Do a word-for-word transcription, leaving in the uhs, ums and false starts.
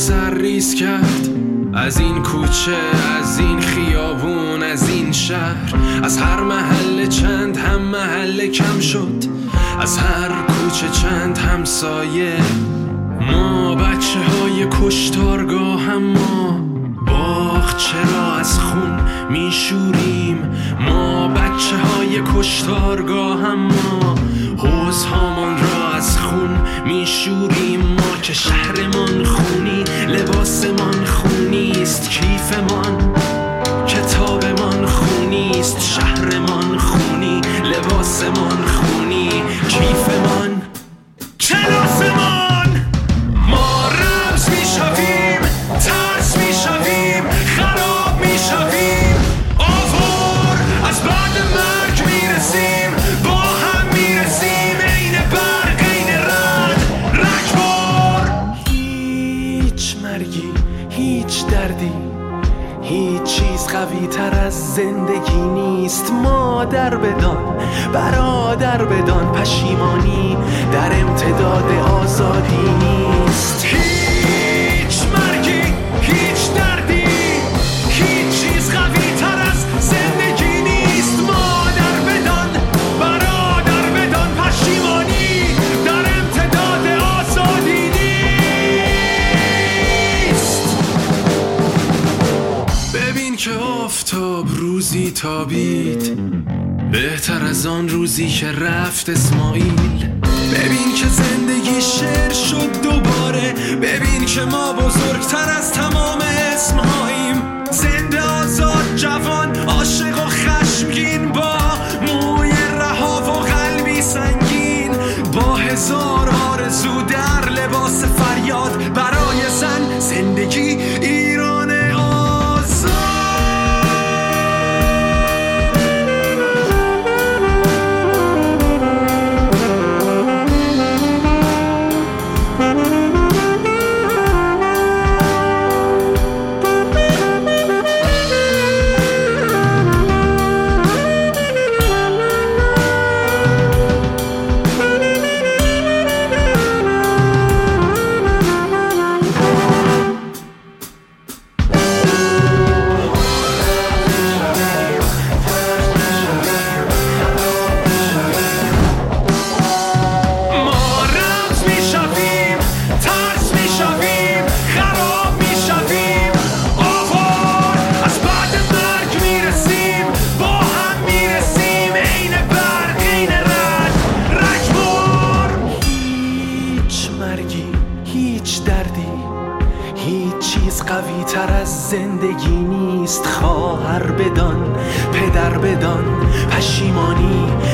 سرریز کرد از این کوچه، از این خیابون، از این شهر. از هر محله چند هم محله کم شد، از هر کوچه چند همسایه. ما بچه های کشتارگاه هم ما باغچه را از خون میشوریم. ما بچه های کشتارگاه هم ما حوض هامان را از خون میشوریم. ما که شهرمان خونی، لباسمان خونیست، کیفمان کتابمان خونیست. شهرمان خونی، لباسمان خونی، کیفمان کلاسمان. ما رمز میشویم، ترس میشویم، خراب میشویم. آوار از بعد مرگ میرسیم، با هم میرسیم. عین برق، عین رد، رگبار. هیچ مرگی، هیچ دردی، هیچ چیز قوی تر از زندگی نیست. مادر بدان، برادر بدان، پشیمانی در امتداد آزادی نیست. هیچ مرگی، هیچ دردی، هیچ چیز قوی تر از زندگی نیست. مادر بدان، برادر بدان، پشیمانی در امتداد آزادی نیست. ببین که آفتاب روزی تابید، بهتر از آن روزی که رفت اسماعیل. ببین که زندگی شعر شد دوباره، ببین که ما بزرگتر از تمام اسمهاییم. زنده، آزاد، جوان، عاشق و خشمگین، با موی رها و قلبی سنگین، با هزار آرزو در لباس فریاد برای زن. زندگی ایران آزاد. قوی تر از زندگی نیست. خواهر بدان، پدر بدان، پشیمانی